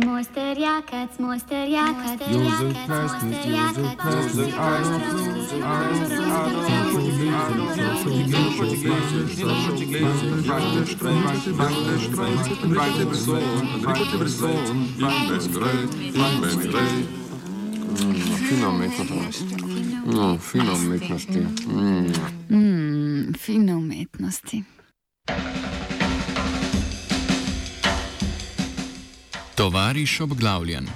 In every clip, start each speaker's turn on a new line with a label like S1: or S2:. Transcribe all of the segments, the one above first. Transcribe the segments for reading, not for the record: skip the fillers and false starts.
S1: Fino umetnosti.
S2: Fino umetnosti.
S3: Tovariš obglavljen.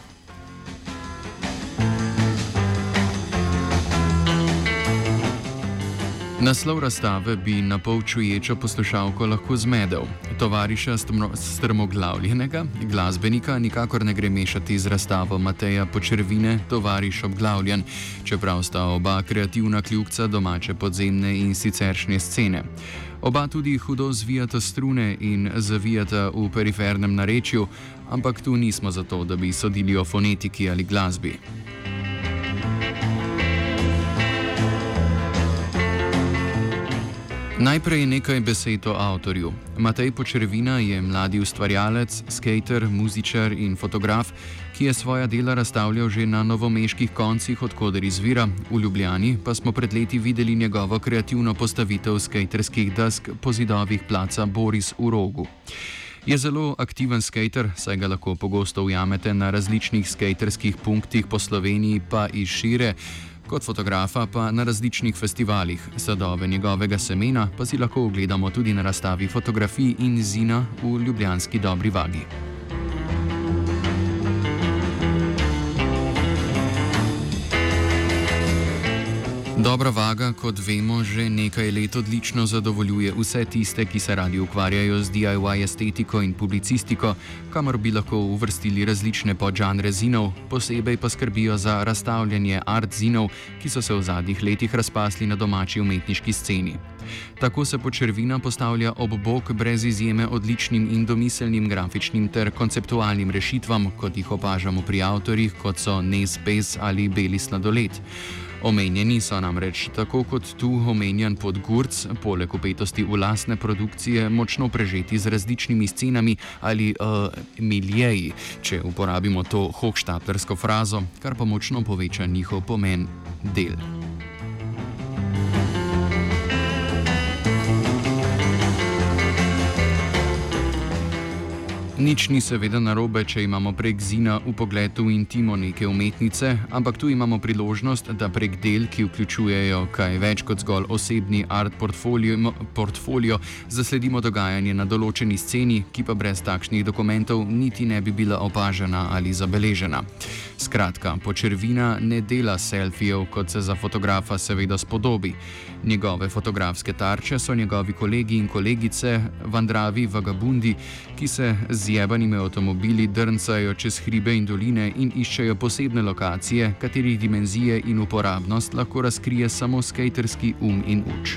S3: Naslov razstave bi na pol čuječo poslušalko lahko zmedel. Tovariša strmoglavljenega glasbenika nikakor ne gre mešati z razstavo Mateja Počervine Tovariš obglavljen, čeprav sta oba kreativna kljukca domače podzemne in siceršnje scene. Oba tudi hudo zvijata strune in zavijata v perifernem narečju, ampak tu nismo zato, da bi sodili o fonetiki ali glasbi. Najprej nekaj besed o avtorju. Matej Počervina je mladi ustvarjalec, skater, muzičar in fotograf, ki je svoja dela razstavljal že na novomeških koncih, odkoder izvira. V Ljubljani pa smo pred leti videli njegovo kreativno postavitev skaterskih desk po zidovih placa Boris v Rogu. Je zelo aktiven skater, saj ga lahko pogosto ujamete na različnih skaterskih punktih po Sloveniji pa iz šire, kot fotografa pa na različnih festivalih. Sadove njegovega semena pa si lahko ogledamo tudi na razstavi fotografij in zina v ljubljanski Dobri vagi. Dobra vaga, kot vemo, že nekaj let odlično zadovoljuje vse tiste, ki se radi ukvarjajo z DIY estetiko in publicistiko, kamor bi lahko uvrstili različne podžanre zinov, posebej pa skrbijo za razstavljanje art zinov, ki so se v zadnjih letih razpasli na domači umetniški sceni. Tako se Počervina postavlja ob bok brez izjeme odličnim in domiselnim grafičnim ter konceptualnim rešitvam, kot jih opažamo pri avtorjih, kot so Nez Bez ali Beli sladoled. Omenjeni so namreč, tako kot tu omenjan Podgurc, poleg upetosti v lastne produkcije, močno prežeti z različnimi scenami ali miljeji, če uporabimo to hochštaplersko frazo, kar pa močno poveča njihov pomen del. Nič ni seveda narobe, če imamo prek zina vpogled v intimo neke umetnice, ampak tu imamo priložnost, da prek del, ki vključujejo kaj več kot zgolj osebni art portfolio, zasledimo dogajanje na določeni sceni, ki pa brez takšnih dokumentov niti ne bi bila opažena ali zabeležena. Skratka, Počervina ne dela selfijev, kot se za fotografa seveda spodobi. Njegove fotografske tarče so njegovi kolegi in kolegice, vandravi vagabundi, ki se z jebanimi avtomobili drncajo čez hribe in doline in iščejo posebne lokacije, katerih dimenzije in uporabnost lahko razkrije samo skaterski in uč.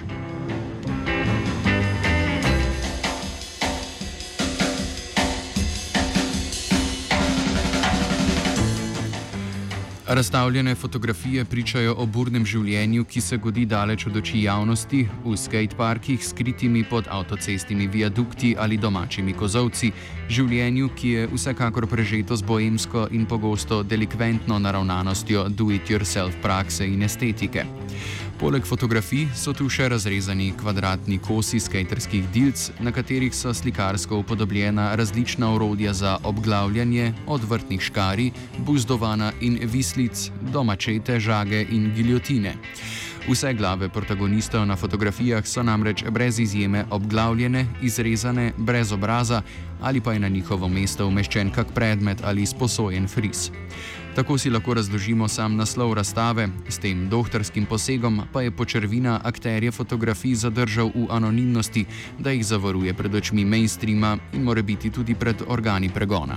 S3: Razstavljene fotografije pričajo o burnem življenju, ki se godi daleč od oči javnosti, v skateparkih skritimi pod avtocestnimi viadukti ali domačimi kozovci, življenju, ki je vsekakor prežeto z boemsko in pogosto delikventno naravnanostjo do-it-yourself prakse in estetike. Poleg fotografij so tu še razrezani kvadratni kosi skaterskih dilc, na katerih so slikarsko upodobljena različna orodja za obglavljanje, od vrtnih škarij, buzdovana in vislic do mačete, žage in giljotine. Vse glave protagonistov na fotografijah so namreč brez izjeme obglavljene, izrezane, brez obraza ali pa je na njihovo mesto umeščen kak predmet ali sposojen fris. Tako si lahko razložimo sam naslov razstave, s tem doktorskim posegom pa je Počervina akterje fotografij zadržal v anonimnosti, da jih zavaruje pred očmi mainstreama in morebiti tudi pred organi pregona.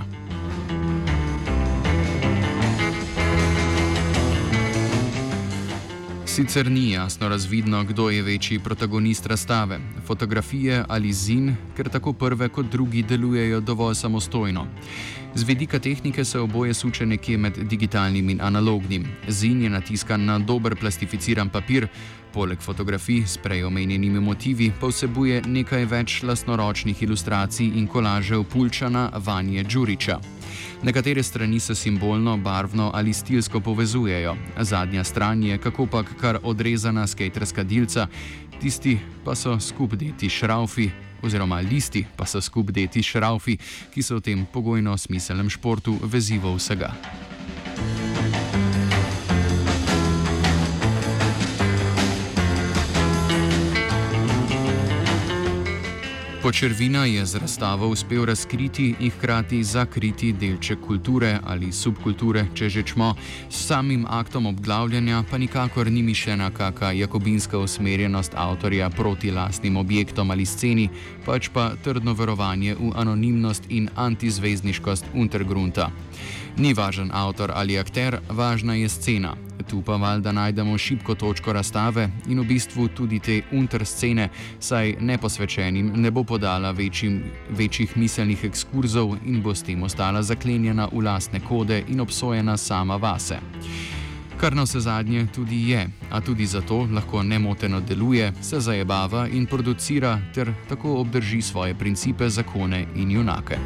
S3: Sicer ni jasno razvidno, kdo je večji protagonist razstave, fotografije ali zin, ker tako prve kot drugi delujejo dovolj samostojno. Z vidika tehnike se oboje suče nekje med digitalnim in analognim. Zin je natiskan na dober plastificiran papir, poleg fotografij s prej omenjenimi motivi pa vsebuje nekaj več lastnoročnih ilustracij in kolažev Pulčana Vanje Đurića. Nekatere strani se simbolno, barvno ali stilsko povezujejo, zadnja stran je kakopak kar odrezana skejterska dilca, tisti pa so skupdeti šraufi, oziroma listi pa so skupdeti šraufi, ki so v tem pogojno smiselnem športu vezivo vsega. Počervina je z razstavo uspel razkriti in hkrati zakriti delček kulture ali subkulture, če že čmo, s samim aktom obglavljanja pa nikakor ni mišljena kaka jakobinska usmerjenost avtorja proti lastnim objektom ali sceni, pač pa trdno verovanje v anonimnost in antizvezdniškost Untergrunta. Ni važen avtor ali akter, važna je scena. Tu pa valjda najdemo šibko točko razstave in v bistvu tudi te unterscene, saj neposvečenim ne bo podala večjih miselnih ekskurzov in bo s tem ostala zaklenjena v lastne kode in obsojena sama vase. Kar na vse zadnje tudi je, a tudi zato lahko nemoteno deluje, se zajebava in producira ter tako obdrži svoje principe, zakone in junake.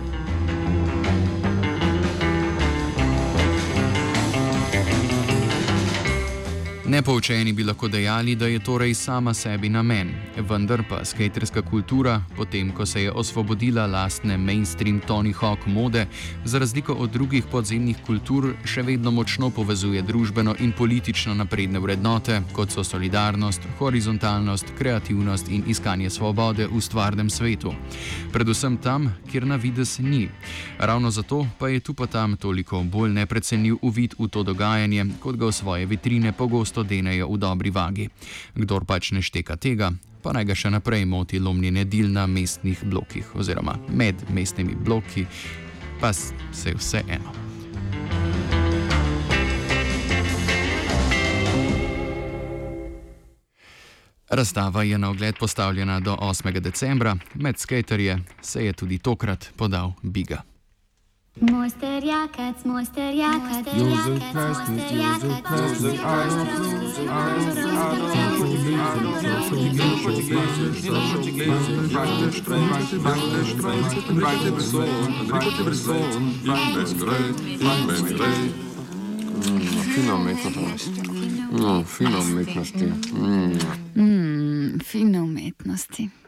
S3: Nepoučeni bi lahko dejali, da je torej sama sebi namen, vendar pa skejterska kultura, potem ko se je osvobodila lastne mainstream Tony Hawk mode, za razliko od drugih podzemnih kultur še vedno močno povezuje družbeno in politično napredne vrednote, kot so solidarnost, horizontalnost, kreativnost in iskanje svobode v stvarnem svetu. Predvsem tam, kjer na videz ni. Ravno zato pa je tu pa tam toliko bolj neprecenljiv uvid v to dogajanje, kot ga v svoje vitrine pogosto denejo v dobri vagi. Kdor pač ne šteka tega, pa naj ga še naprej moti lomljenje dil na mestnih blokih oziroma med mestnimi bloki, pa se vse eno. Razstava je na ogled postavljena do 8. decembra, med skejterje se je tudi tokrat podal Biga.
S2: Mojster jakac, Jozef pesnik, Jozef pesnik,
S1: Fino umetnost. Fino umetnosti.
S4: Fino umetnosti.